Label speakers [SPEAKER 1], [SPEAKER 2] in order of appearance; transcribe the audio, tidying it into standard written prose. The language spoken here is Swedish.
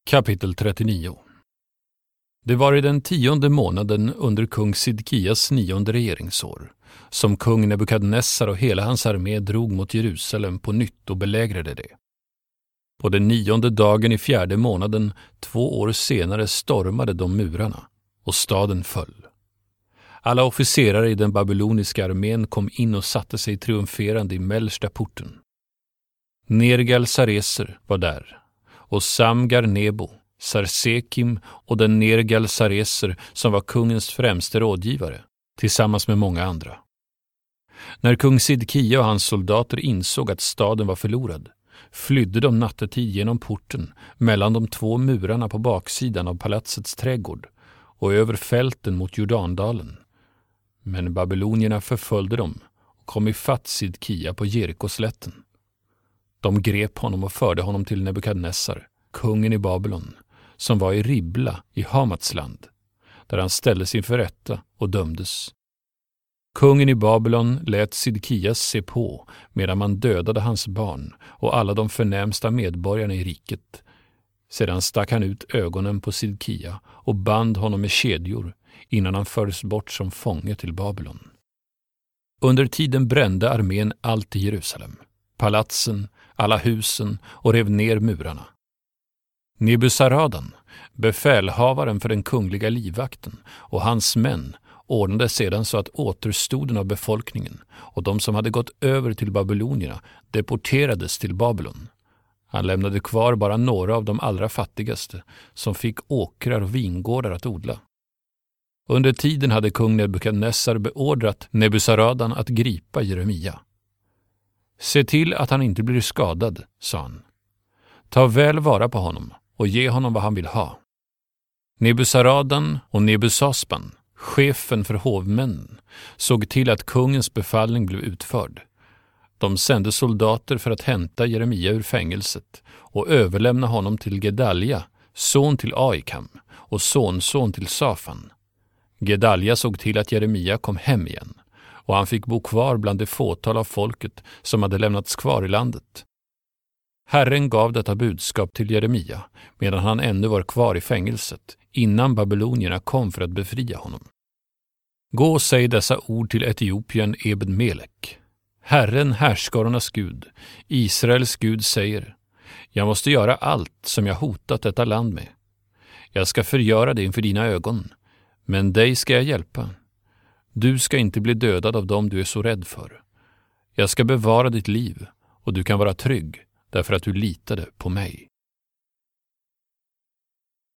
[SPEAKER 1] Kapitel 39. Det var i den 10:e månaden under kung Sidkias 9:e regeringsår som kung Nebukadnessar och hela hans armé drog mot Jerusalem på nytt och belägrade det. På den 9:e dagen i 4:e månaden 2 år senare stormade de murarna och staden föll. Alla officerare i den babyloniska armén kom in och satte sig triumferande i mellersta porten. Nergal-Sareser var där och Samgar-Nebo, Sarsekim och den Nergal-Sareser som var kungens främste rådgivare, tillsammans med många andra. När kung Sidkia och hans soldater insåg att staden var förlorad, flydde de nattetid genom porten mellan de 2 murarna på baksidan av palatsets trädgård och över fälten mot Jordandalen. Men babylonierna förföljde dem och kom ifatt Sidkia på Jerikoslätten. De grep honom och förde honom till Nebukadnessar, kungen i Babylon, som var i Ribla i Hamats land, där han ställdes inför rätta och dömdes. Kungen i Babylon lät Sidkias se på medan man dödade hans barn och alla de förnämsta medborgarna i riket. Sedan stack han ut ögonen på Sidkia och band honom med kedjor innan han fördes bort som fånge till Babylon. Under tiden brände armén allt i Jerusalem, palatsen, alla husen och rev ner murarna. Nebuzaradan, befälhavaren för den kungliga livvakten, och hans män ordnade sedan så att återstoden av befolkningen och de som hade gått över till babylonierna deporterades till Babylon. Han lämnade kvar bara några av de allra fattigaste som fick åkrar och vingårdar att odla. Under tiden hade kung Nebukadnessar beordrat Nebuzaradan att gripa Jeremia. Se till att han inte blir skadad, sa han. Ta väl vara på honom och ge honom vad han vill ha. Nebuzaradan och Nebusaspan, chefen för hovmännen, såg till att kungens befallning blev utförd. De sände soldater för att hämta Jeremia ur fängelset och överlämna honom till Gedalja, son till Ahikam och sonson till Safan. Gedalja såg till att Jeremia kom hem igen, och han fick bo kvar bland det fåtal av folket som hade lämnats kvar i landet. Herren gav detta budskap till Jeremia medan han ännu var kvar i fängelset, innan babylonierna kom för att befria honom. Gå och säg dessa ord till Etiopien Ebed-Melek. Herren, härskarornas Gud, Israels Gud, säger: jag måste göra allt som jag hotat detta land med. Jag ska förgöra det inför dina ögon, men dig ska jag hjälpa. Du ska inte bli dödad av dem du är så rädd för. Jag ska bevara ditt liv, och du kan vara trygg därför att du litade på mig.